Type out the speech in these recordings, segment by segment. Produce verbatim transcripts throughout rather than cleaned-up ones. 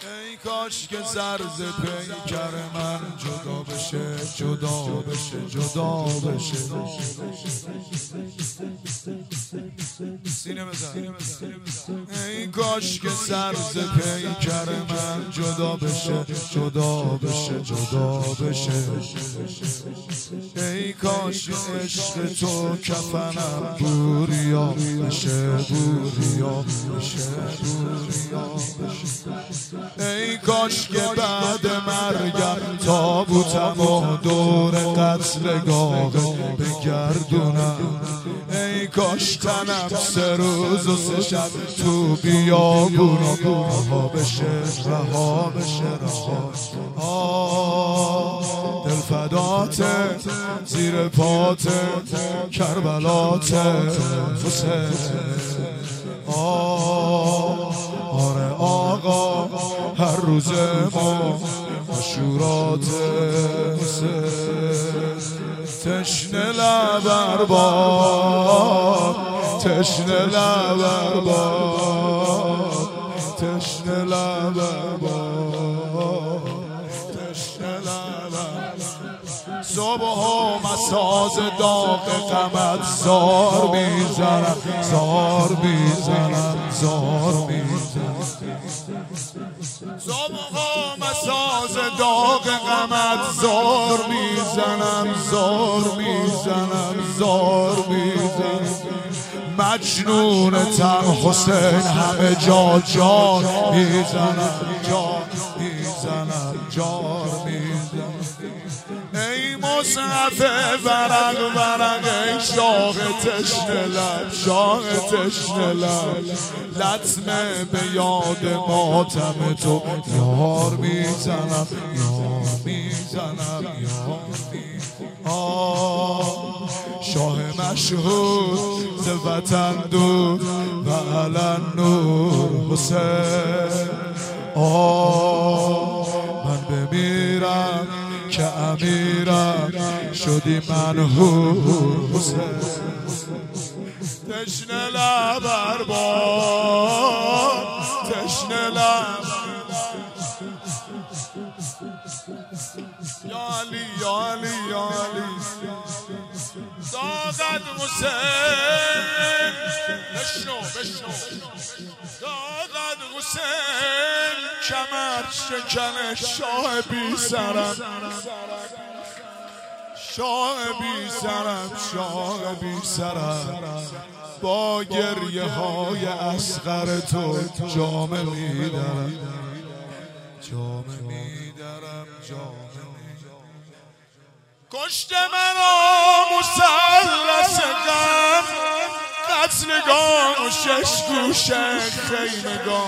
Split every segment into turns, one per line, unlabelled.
ای کاش که سرز پیکر من جدا بشه، جدا بشه، جدا بشه. سینه بزن. ای کاش که سرز پیکر من جدا بشه، جدا بشه، جدا بشه. ای کاش عشق تو کفنم بوریا بشه، بوریا بشه، بوریا بشه. ای کاش که بعد مرگم تابوتم و دور قتلگاه بگردونم. ای کاش تنم سه روز و سه شب تو بیابونم رها بشه، رها بشه، رها. آه دل فداته زیر پاته کربلاته حسین. آه آره آقا هر روز ما عاشورات حسین. تشنه لب باد، تشنه لب باد، تشنه لب باد، تشنه لب. صبح و مساز داغ غمت زار میزنم، زار میزنم، زار میزنم. صبح و مساز داغ غمت زار میزنم، زار میزنم، زار میزنم. مجنون تن حسین همه جا جان میزنم، جان میزنم، جان میزنم. ای مصحف ورق ورق، ای شاق تشنه لب، شاق تشنه لب. لطمه به یاد ماتم تو یار میزنم، یار میزنم، یار میزنم. آه شاه مشهور ز وطن دور و علن نور حسین. آه من بمیرم که امیرم شدی منهور حسین. تشنه لب باد، تشنه لب. یا علی یا علی یا علی داغت حسین. بشنو بشنو داغت حسین کمر شکن شاه بی سرم، شاه بی سرم، شاه بی سرم. با گریه های اصغر تو جامه میدرم، جامه میدرم، جامه میدرم. کشت منو مثلث غم، قتلگاه و شش گوشه خیمگاه.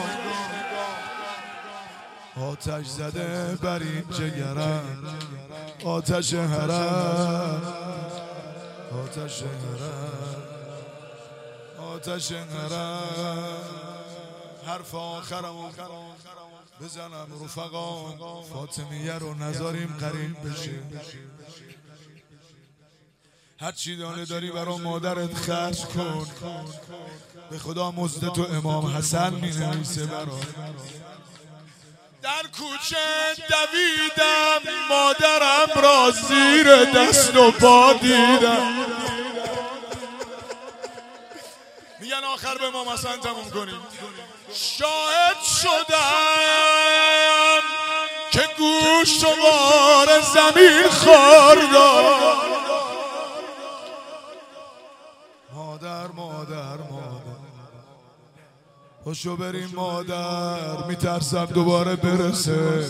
آتش زده بر این جگرم، آتش حرم، آتش حرم، آتش حرم. حرف آخرم بزنم رفقا، فاطمیه رو نذاریم قریب بشه. هر چی دانه داری برا مادرت خرج کن، به خدا مزد تو امام حسن می نویسه برا. در کوچه دویدم مادرم را زیر دست و پا دیدم. میگن آخر به امام حسن تموم کنیم. شاهد شدم که گوشت و غار زمین خوردم. مادر مادر مادر پاشو بریم مادر، میترسم دوباره برسه.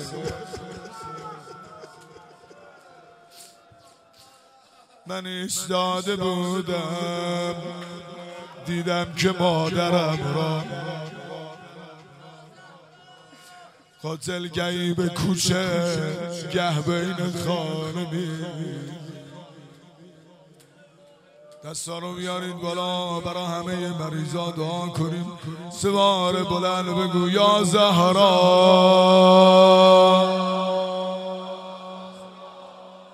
من ایستاده بودم دیدم که مادرم را قاتل گهی به کوچه گه بین خانه می‌بینی. دستا رو بیارید بالا برای همه مریضا دعا کنیم. سه بار بلند بگو یا زهرا.